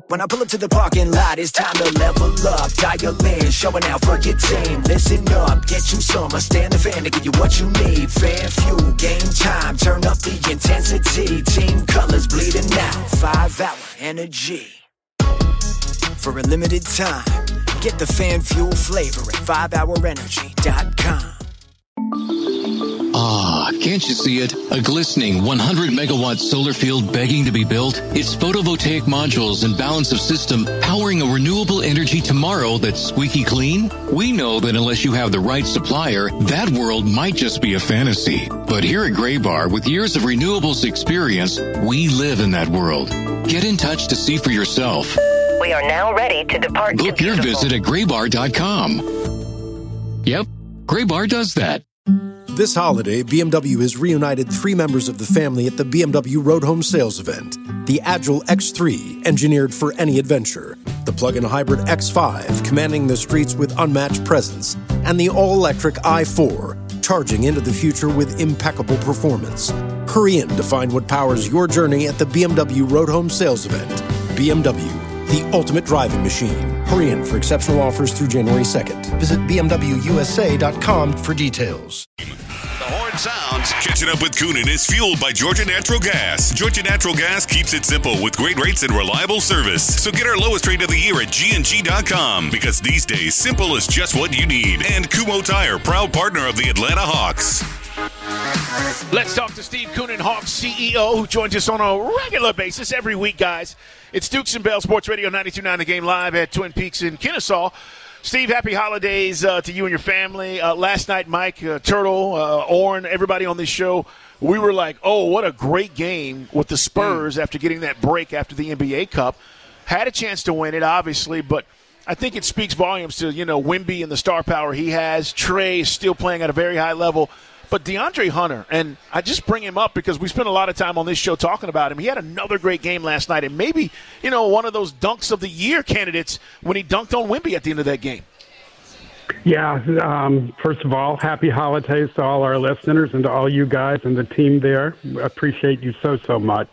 When I pull up to the parking lot, it's time to level up. Dial in, showing out for your team. Listen up, get you some. Stand the fan to give you what you need. Fan fuel, game time, turn up the intensity. Team colors bleeding out, 5-hour energy. For a limited time, get the fan fuel flavor at 5hourenergy.com. Ah, can't you see it? A glistening 100-megawatt solar field begging to be built? It's photovoltaic modules and balance of system powering a renewable energy tomorrow that's squeaky clean? We know that unless you have the right supplier, that world might just be a fantasy. But here at Graybar, with years of renewables experience, we live in that world. Get in touch to see for yourself. We are now ready to depart. Book your visit at graybar.com. Yep, Graybar does that. This holiday, BMW has reunited 3 members of the family at the BMW Road Home Sales event. The Agile X3, engineered for any adventure. The plug-in hybrid X5, commanding the streets with unmatched presence. And the all-electric i4, charging into the future with impeccable performance. Hurry in to find what powers your journey at the BMW Road Home Sales event. BMW, the ultimate driving machine. Hurry in for exceptional offers through January 2nd. Visit BMWUSA.com for details. Horn Sounds. Catching up with Coonan is fueled by Georgia Natural Gas. Georgia Natural Gas keeps it simple with great rates and reliable service. So get our lowest rate of the year at GNG.com, because these days, simple is just what you need. And Kumho Tire, proud partner of the Atlanta Hawks. Let's talk to Steve Koonin, Hawks CEO, who joins us on a regular basis every week, guys. It's Dukes and Bell Sports Radio 92.9 The Game, live at Twin Peaks in Kennesaw. Steve, happy holidays to you and your family. Last night, Mike, Turtle, Orrin, everybody on this show, we were like, oh, what a great game with the Spurs after getting that break after the NBA Cup. Had a chance to win it, obviously, but I think it speaks volumes to, Wemby and the star power he has. Trey is still playing at a very high level. But DeAndre Hunter, and I just bring him up because we spent a lot of time on this show talking about him. He had another great game last night, and maybe, one of those dunks of the year candidates when he dunked on Wemby at the end of that game. Yeah, first of all, happy holidays to all our listeners and to all you guys and the team there. Appreciate you so much.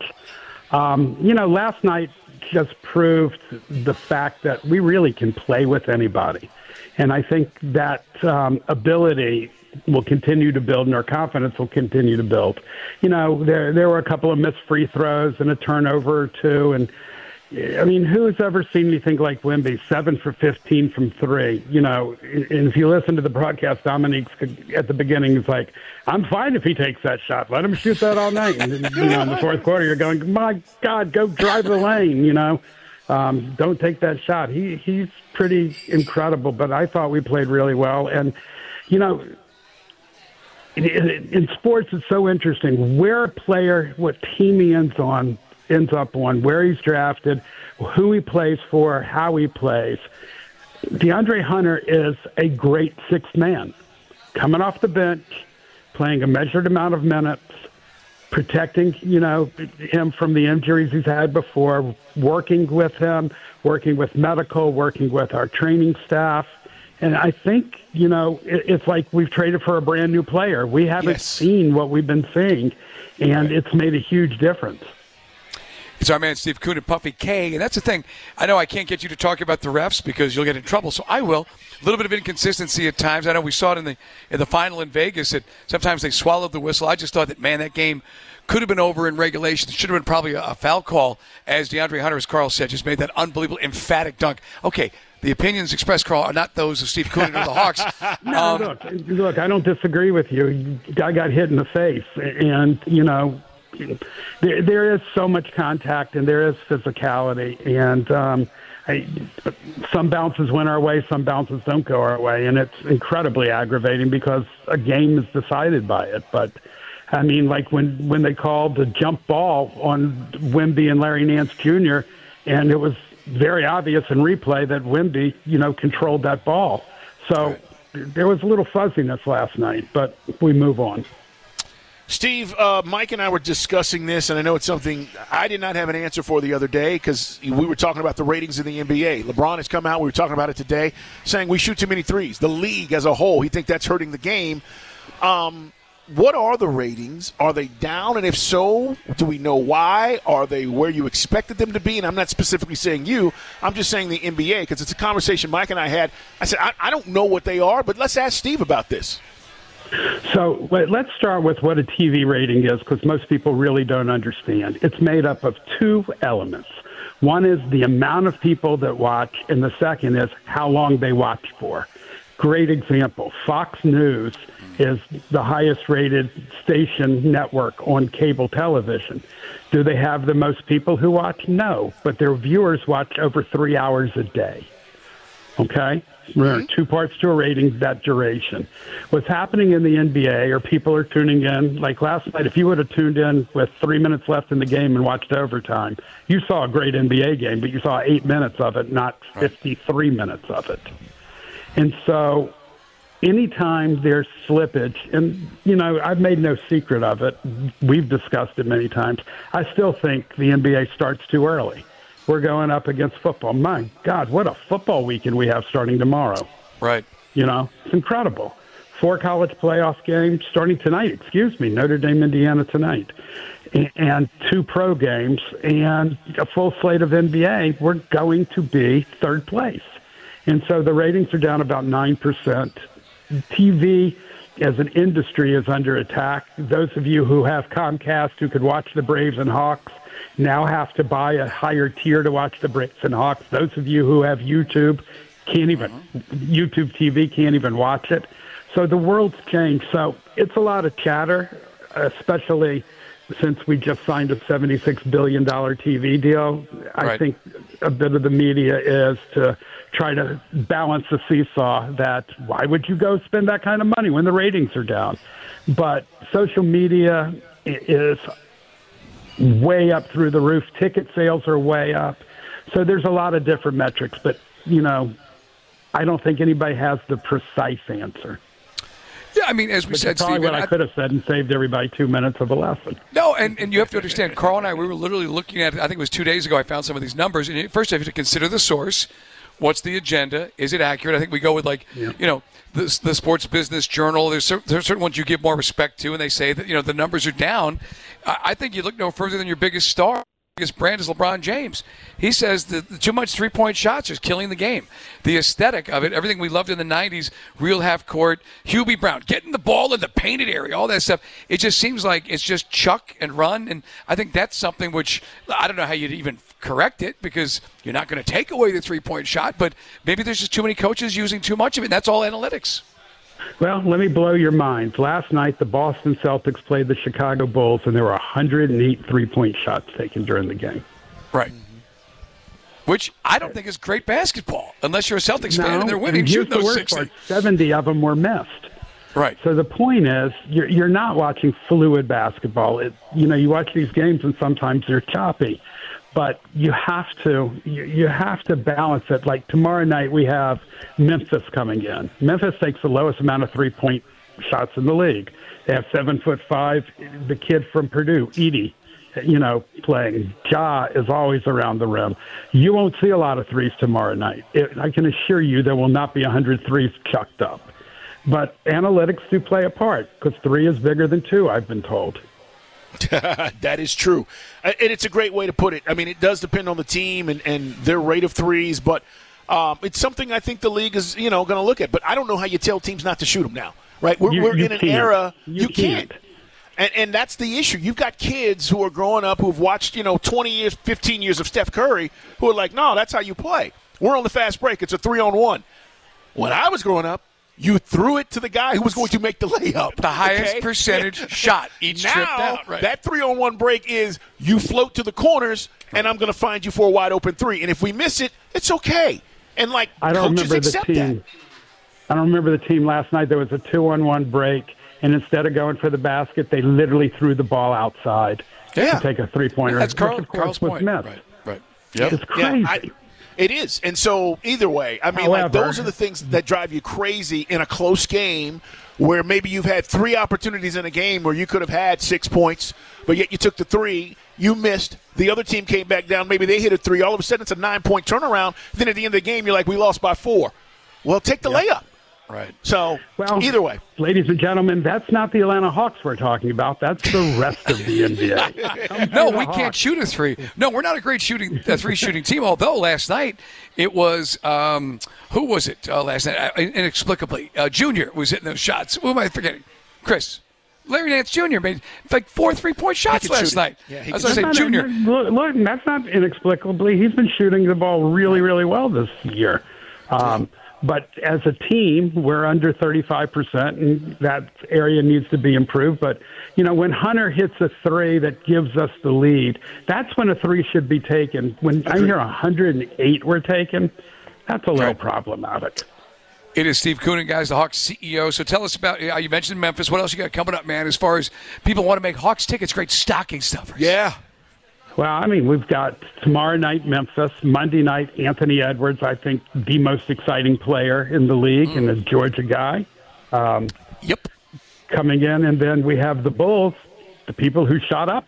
Last night just proved the fact that we really can play with anybody. And I think that ability will continue to build, and our confidence will continue to build. There were a couple of missed free throws and a turnover or two, and who's ever seen anything like Wemby? 7 for 15 from 3. And if you listen to the broadcast, Dominique at the beginning is like, "I'm fine if he takes that shot. Let him shoot that all night." And in the fourth quarter, you're going, "My God, go drive the lane." Don't take that shot. He's pretty incredible, but I thought we played really well, and in sports, it's so interesting where a player, what team he ends up on, where he's drafted, who he plays for, how he plays. DeAndre Hunter is a great sixth man, coming off the bench, playing a measured amount of minutes, protecting, him from the injuries he's had before, working with him, working with medical, working with our training staff. And I think, it's like we've traded for a brand new player. We haven't seen what we've been seeing, and it's made a huge difference. It's our man Steve Koonin, Puffy K. And that's the thing. I know I can't get you to talk about the refs because you'll get in trouble, so I will. A little bit of inconsistency at times. I know we saw it in the final in Vegas that sometimes they swallowed the whistle. I just thought that, man, that game could have been over in regulation. It should have been probably a foul call, as DeAndre Hunter, as Carl said, just made that unbelievable, emphatic dunk. Okay, the opinions expressed, Carl, are not those of Steve Koonin or the Hawks. Look, I don't disagree with you. Guy got hit in the face, and, there is so much contact and there is physicality, and some bounces went our way, some bounces don't go our way, and it's incredibly aggravating because a game is decided by it. But like when they called the jump ball on Wemby and Larry Nance Jr., and it was very obvious in replay that Wemby, controlled that ball. So there was a little fuzziness last night, but we move on. Steve, Mike and I were discussing this, and I know it's something I did not have an answer for the other day because we were talking about the ratings in the NBA. LeBron has come out, we were talking about it today, saying we shoot too many threes. The league as a whole, he thinks that's hurting the game. what are the ratings? Are they down? And if so, do we know why? Are they where you expected them to be? And I'm not specifically saying you. I'm just saying the NBA, because it's a conversation Mike and I had. I said, I don't know what they are, but let's ask Steve about this. So let's start with what a TV rating is, because most people really don't understand. It's made up of two elements. One is the amount of people that watch, and the second is how long they watch for. Great example. Fox News is the highest rated station network on cable television. Do they have the most people who watch? No, but their viewers watch over 3 hours a day. Okay? There are two parts to a rating, that duration. What's happening in the NBA, or people are tuning in, like last night, if you would have tuned in with 3 minutes left in the game and watched overtime, you saw a great NBA game, but you saw 8 minutes of it, not 53 minutes of it. And so anytime there's slippage, and, you know, I've made no secret of it, we've discussed it many times, I still think the NBA starts too early. We're going up against football. My God, what a football weekend we have starting tomorrow. Right. You know, it's incredible. 4 college playoff games starting tonight, Notre Dame, Indiana tonight. And 2 pro games and a full slate of NBA. We're going to be third place. And so the ratings are down about 9%. TV as an industry is under attack. Those of you who have Comcast who could watch the Braves and Hawks now have to buy a higher tier to watch the Braves and Hawks. Those of you who have YouTube YouTube TV can't even watch it. So the world's changed. So it's a lot of chatter, especially since we just signed a $76 billion TV deal. I think a bit of the media is to try to balance the seesaw that why would you go spend that kind of money when the ratings are down? But social media is way up through the roof. Ticket sales are way up. So there's a lot of different metrics, but, you know, I don't think anybody has the precise answer. Yeah, I mean, as we said, probably Steve, what I could have said and saved everybody 2 minutes of a lesson. No, and you have to understand, Carl and I, we were literally looking at it, I think it was 2 days ago, I found some of these numbers, and first you have to consider the source. What's the agenda? Is it accurate? I think we go with, like, you know, the Sports Business Journal. There's certain ones you give more respect to, and they say that, you know, the numbers are down. I think you look no further than your biggest star. Biggest brand is LeBron James. He says that too much three-point shots is killing the game. The aesthetic of it, everything we loved in the 90s, real half-court, Hubie Brown, getting the ball in the painted area, all that stuff. It just seems like it's just chuck and run, and I think that's something which I don't know how you'd even correct it, because you're not going to take away the three-point shot, but maybe there's just too many coaches using too much of it, and that's all analytics. Well, let me blow your mind. Last night, the Boston Celtics played the Chicago Bulls, and there were 108 three-point shots taken during the game. Right. Which I don't think is great basketball, unless you're a Celtics fan and they're winning, shooting those 60. 70 of them were missed. Right. So the point is, you're not watching fluid basketball. You watch these games, and sometimes they're choppy. But you have to balance it. Like tomorrow night, we have Memphis coming in. Memphis takes the lowest amount of three-point shots in the league. They have 7'5", the kid from Purdue, Edey, playing. Ja is always around the rim. You won't see a lot of threes tomorrow night. I can assure you there will not be 100 threes chucked up. But analytics do play a part, because 3 is bigger than 2, I've been told. That is true. And it's a great way to put it. I mean, it does depend on the team and their rate of threes, but it's something I think the league is, going to look at. But I don't know how you tell teams not to shoot them now, right? We're in an era you can't. And that's the issue. You've got kids who are growing up who've watched, 20 years, 15 years of Steph Curry who are like, no, that's how you play. We're on the fast break. It's a 3-on-1. When I was growing up, you threw it to the guy who was going to make the layup. The highest percentage shot each trip down. Right. That 3-on-1 break is you float to the corners, and I'm going to find you for a wide-open 3. And if we miss it, it's okay. And, coaches accept that. I don't remember the team last night. There was a 2-on-1 break, and instead of going for the basket, they literally threw the ball outside to take a three-pointer. That's Carl's point. Right. Yep. It's crazy. It is. And so either way, I mean, those are the things that drive you crazy in a close game where maybe you've had 3 opportunities in a game where you could have had 6 points, but yet you took the 3, you missed, the other team came back down, maybe they hit a 3, all of a sudden it's a 9-point turnaround, then at the end of the game you're like, we lost by 4. Well, take the layup. Right. So, Well, either way. Ladies and gentlemen, that's not the Atlanta Hawks we're talking about. That's the rest of the NBA. No, we can't shoot a three. No, we're not a great three shooting team. Although last night it was who was it last night? Inexplicably, Junior was hitting those shots. Who am I forgetting? Chris. Larry Nance Jr. made like 4 3-point shots last night. Yeah, I was going to say Junior. Look, that's not inexplicably. He's been shooting the ball really, really well this year. But as a team, we're under 35%, and that area needs to be improved. But, when Hunter hits a three that gives us the lead, that's when a three should be taken. When I hear 108 were taken, that's a little problematic. It is Steve Koonin, guys, the Hawks CEO. So tell us about, you mentioned Memphis. What else you got coming up, man, as far as people want to make Hawks tickets, great stocking stuffers? Yeah. Well, we've got tomorrow night Memphis, Monday night Anthony Edwards, I think the most exciting player in the league and a Georgia guy. Yep. Coming in, and then we have the Bulls, the people who shot up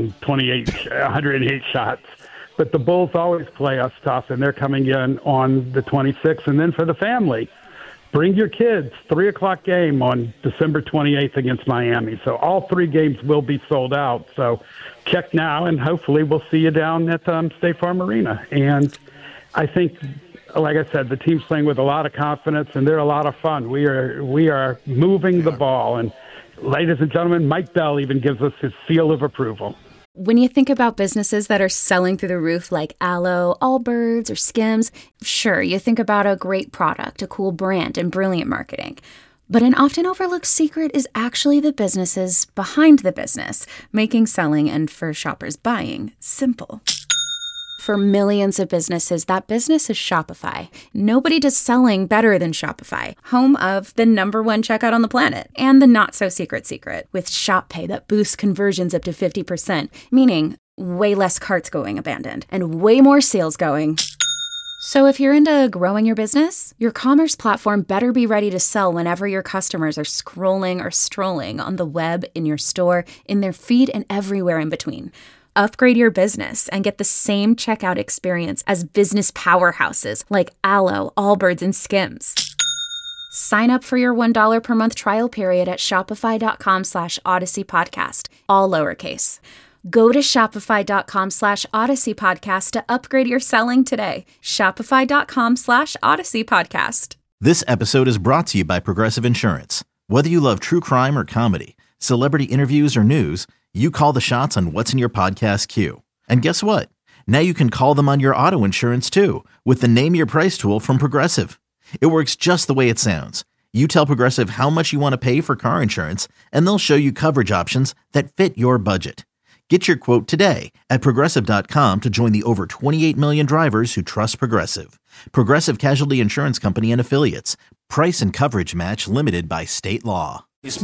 108 shots. But the Bulls always play us tough, and they're coming in on the 26th. And then for the family, bring your kids, 3 o'clock game on December 28th against Miami. So all 3 games will be sold out. So check now, and hopefully we'll see you down at State Farm Arena. And I think, like I said, the team's playing with a lot of confidence, and they're a lot of fun. We are moving the ball. And ladies and gentlemen, Mike Bell even gives us his seal of approval. When you think about businesses that are selling through the roof like Aloe, Allbirds, or Skims, sure, you think about a great product, a cool brand, and brilliant marketing. But an often overlooked secret is actually the businesses behind the business, making selling and for shoppers buying simple. For millions of businesses, that business is Shopify. Nobody does selling better than Shopify, home of the #1 checkout on the planet and the not-so-secret with Shop Pay that boosts conversions up to 50%, meaning way less carts going abandoned and way more sales going. So if you're into growing your business, your commerce platform better be ready to sell whenever your customers are scrolling or strolling on the web, in your store, in their feed, and everywhere in between. Upgrade your business and get the same checkout experience as business powerhouses like Aloe, Allbirds, and Skims. Sign up for your $1 per month trial period at shopify.com/Odyssey Podcast, all lowercase. Go to shopify.com/Odyssey Podcast to upgrade your selling today. Shopify.com/Odyssey Podcast. This episode is brought to you by Progressive Insurance. Whether you love true crime or comedy, celebrity interviews or news, you call the shots on what's in your podcast queue. And guess what? Now you can call them on your auto insurance too with the Name Your Price tool from Progressive. It works just the way it sounds. You tell Progressive how much you want to pay for car insurance, and they'll show you coverage options that fit your budget. Get your quote today at Progressive.com to join the over 28 million drivers who trust Progressive. Progressive Casualty Insurance Company and Affiliates. Price and coverage match limited by state law.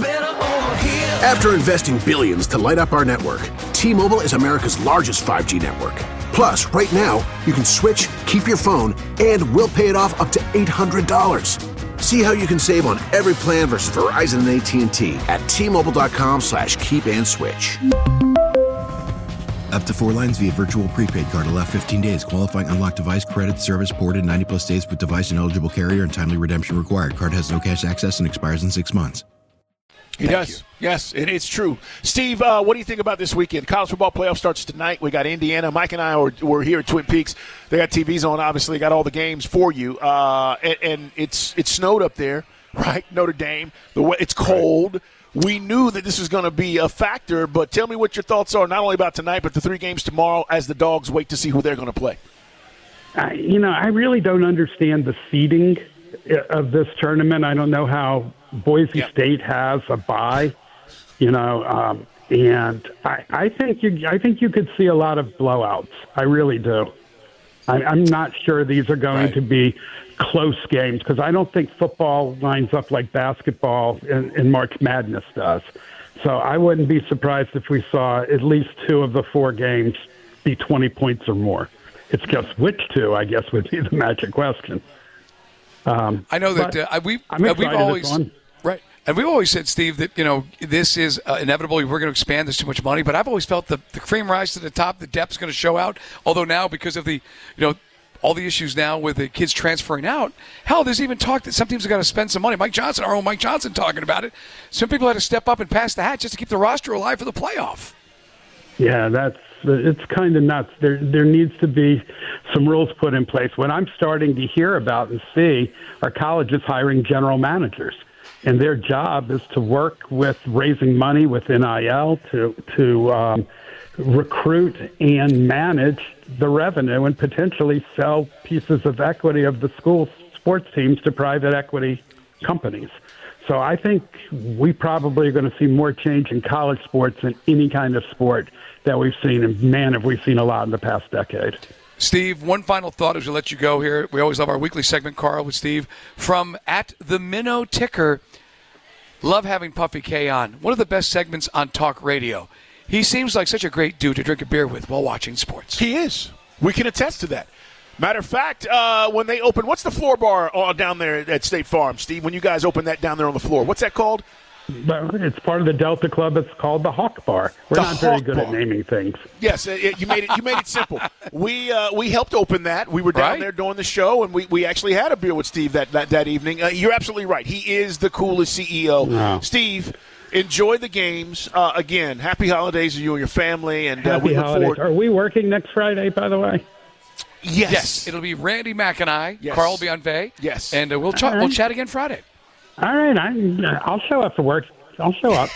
After investing billions to light up our network, T-Mobile is America's largest 5G network. Plus, right now, you can switch, keep your phone, and we'll pay it off up to $800. See how you can save on every plan versus Verizon and AT&T at T-Mobile.com/keep-and-switch. Up to 4 lines via virtual prepaid card. Allow 15 days. Qualifying unlocked device credit service ported 90-plus days with device and eligible carrier and timely redemption required. Card has no cash access and expires in 6 months. It does. Yes, it's true. Steve, what do you think about this weekend? College football playoff starts tonight. We got Indiana. Mike and I were here at Twin Peaks. They got TVs on, obviously. Got all the games for you. And it's snowed up there, right? Notre Dame. It's cold. We knew that this was going to be a factor, but tell me what your thoughts are, not only about tonight, but the 3 games tomorrow as the Dogs wait to see who they're going to play. I really don't understand the seeding of this tournament. I don't know how Boise State has a bye, and I think you could see a lot of blowouts. I really do. I'm not sure these are going to be close games because I don't think football lines up like basketball in March Madness does. So I wouldn't be surprised if we saw at least 2 of the 4 games be 20 points or more. It's just which 2, I guess, would be the magic question. I know that we've always right, and we've always said, Steve, that this is inevitable. We're going to expand. There's too much money, but I've always felt the cream rise to the top. The depth's going to show out. Although now, because of the all the issues now with the kids transferring out. Hell, there's even talk that some teams have got to spend some money. Mike Johnson talking about it. Some people had to step up and pass the hat just to keep the roster alive for the playoff. Yeah, it's kind of nuts. There needs to be some rules put in place. What I'm starting to hear about and see are colleges hiring general managers, and their job is to work with raising money with NIL to recruit and manage the revenue and potentially sell pieces of equity of the school sports teams to private equity companies. So I think we probably are going to see more change in college sports than any kind of sport that we've seen. And, man, have we seen a lot in the past decade. Steve, one final thought as we let you go here. We always love our weekly segment, Carl, with Steve. From @TheMinnow-Ticker, love having Puffy K on. One of the best segments on talk radio. He seems like such a great dude to drink a beer with while watching sports. He is. We can attest to that. Matter of fact, when they open, what's the floor bar down there at State Farm, Steve? When you guys open that down there on the floor, what's that called? It's part of the Delta Club. It's called the Hawk Bar. We're not very good at naming things. Yes, you made it simple. We helped open that. We were down there doing the show, and we actually had a beer with Steve that evening. You're absolutely right. He is the coolest CEO. Wow. Steve, enjoy the games. Again, happy holidays to you and your family, and we look forward. Are we working next Friday, by the way? Yes. It'll be Randy Mack and I. Yes. Carl will be on Vay. Yes. And we'll chat again Friday. All right. I'll show up for work. I'll show up.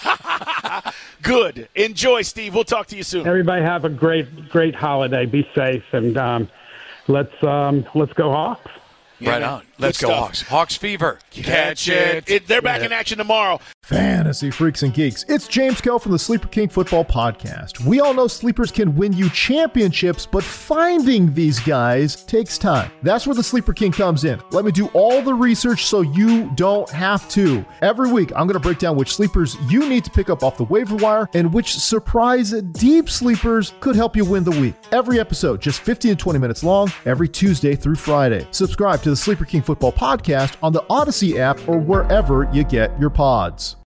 Good. Enjoy, Steve. We'll talk to you soon. Everybody have a great holiday. Be safe, and let's go Hawks. Yeah, right on. Let's go Hawks. Hawks fever. Catch it. They're back in action tomorrow. Fantasy freaks and geeks. It's James Kell from the Sleeper King Football Podcast. We all know sleepers can win you championships, but finding these guys takes time. That's where the Sleeper King comes in. Let me do all the research so you don't have to. Every week, I'm going to break down which sleepers you need to pick up off the waiver wire and which surprise deep sleepers could help you win the week. Every episode, just 15 to 20 minutes long, every Tuesday through Friday. Subscribe to the Sleeper King Football Podcast on the Odyssey app or wherever you get your pods.